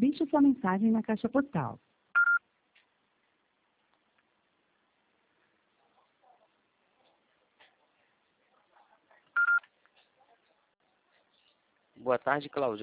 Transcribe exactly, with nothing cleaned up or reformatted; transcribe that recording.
Deixe sua mensagem na caixa postal. Boa tarde, Cláudia.